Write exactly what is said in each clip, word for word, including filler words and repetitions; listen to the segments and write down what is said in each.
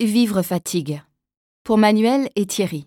Vivre fatigue. Pour Manuel et Thierry.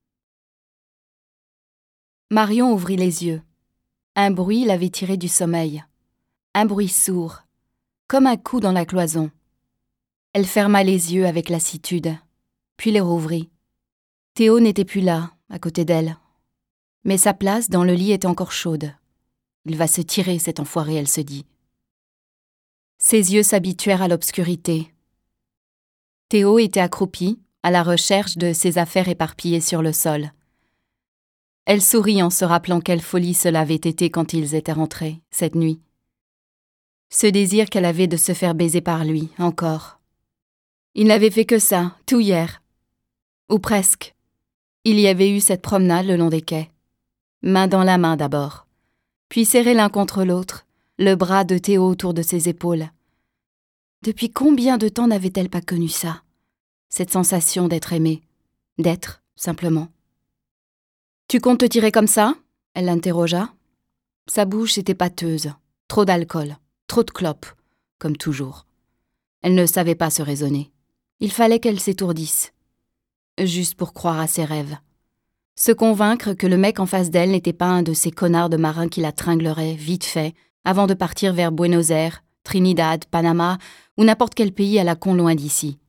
Marion ouvrit les yeux. Un bruit l'avait tirée du sommeil. Un bruit sourd, comme un coup dans la cloison. Elle ferma les yeux avec lassitude, puis les rouvrit. Théo n'était plus là, à côté d'elle. Mais sa place dans le lit était encore chaude. Il va se tirer, cet enfoiré, elle se dit. Ses yeux s'habituèrent à l'obscurité. Théo était accroupi, à la recherche de ses affaires éparpillées sur le sol. Elle sourit en se rappelant quelle folie cela avait été quand ils étaient rentrés, cette nuit. Ce désir qu'elle avait de se faire baiser par lui, encore. Il n'avait fait que ça, tout hier. Ou presque. Il y avait eu cette promenade le long des quais. Main dans la main d'abord, puis serrés l'un contre l'autre, le bras de Théo autour de ses épaules. Depuis combien de temps n'avait-elle pas connu ça? Cette sensation d'être aimée, d'être, simplement. « Tu comptes te tirer comme ça ?» elle l'interrogea. Sa bouche était pâteuse, trop d'alcool, trop de clopes, comme toujours. Elle ne savait pas se raisonner. Il fallait qu'elle s'étourdisse, juste pour croire à ses rêves. Se convaincre que le mec en face d'elle n'était pas un de ces connards de marins qui la tringlerait vite fait avant de partir vers Buenos Aires, Trinidad, Panama ou n'importe quel pays à la con loin d'ici.